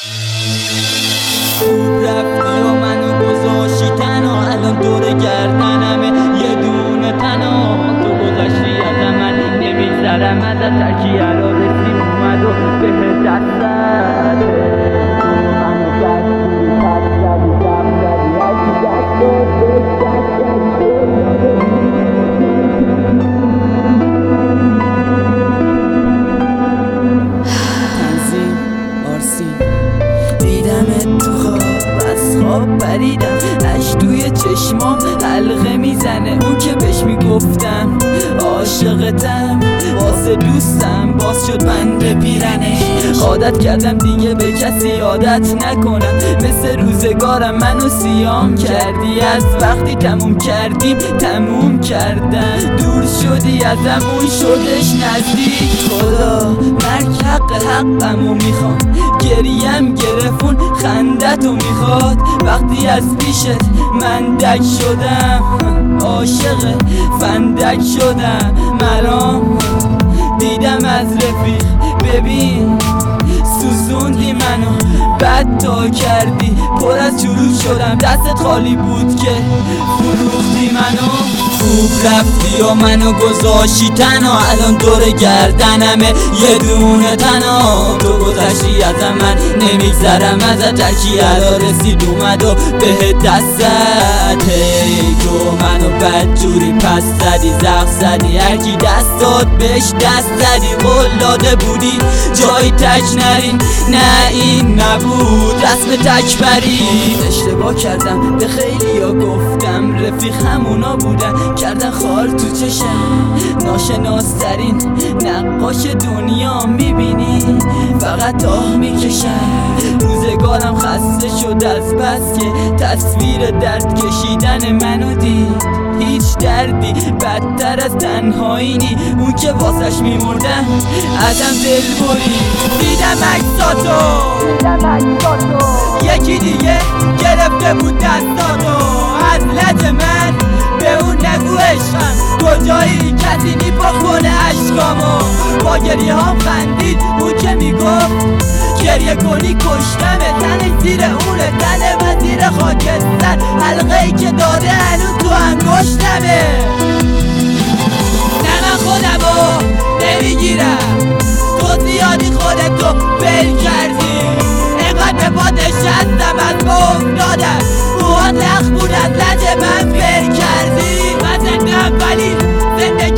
خوب رفتی و منو گذاشتی تنها، الان دور گردنمه یه دونه تنها. تو گذاشتی از من نمیگذرم ازت، ترکیه را رسیم اومد و به دستته. منو بدجوری پس زدی دم زدی، هرکی دست داد بهش دست زدی. تنظیم آرسین دیدمت تو خواب، از خواب پریدم، اش توی چشمام حلقه میزنه. اون که بهش میگفتم عاشقتم، واسه دوستم باز شد بند پیرنش. عادت کردم دیگه به کسی عادت نکنم، مثل روزگارم منو سیام کردی. از وقتی تموم کردیم تموم کردن، دور شدی ازمون شدش نزدیک. خدا مرگ حقمو میخوام، گریم گرفون خندتو میخواد. وقتی از پیشت من دک شدم، عاشق فندک شدم. مرام دیدم از رفیق، ببین سوزوندی منو، بد تا کردی، پر از چروک شدم. دستت خالی بود که فروختی منو. خوب رفتی و منو گذاشتی تنها، الان دور گردنمه یه دونه تنها. تو گذشتی از من نمیگذرم ازت، ترکیه را رسید اومد و به دستته. تو منو بدجوری پس زدی زخم زدی، هرکی دست داد بهش دست زدی. قول داده بودی جای تک نری، نه این نبود رسم تک بری. اشتباه کردم به خیلیا گفتم رفیق همونا بودن، کردن خار تو چشم. ناشناسترین نقاش دنیا میبینی، فقط آه میکشم. روزگارم خسته شد از بس که تصویر درد کشیدن منو دید. هیچ دردی بدتر از تنهایی نی، اون که واسش میمردم ازم دل بری. دیدم عکساتو یکی دیگه گرفته بود دستاتو. از لج من به اون نگو عشقم کجایی، کسی نیپا کنه عشقامو. با گریه هم خندید اون که میگفت گریه کنی کشتمه. تنش زیر اونه، تن من زیر خاکستر، حلقه ای که داره هنوز تو انگشتمه. نه من خودمو نمیگیرم، تو زیادی خودتو بل کردی. اینقدر به پا نشستم از ما افتادم، موها تخت بود از لج من پر کردی. من زندم ولی زندگی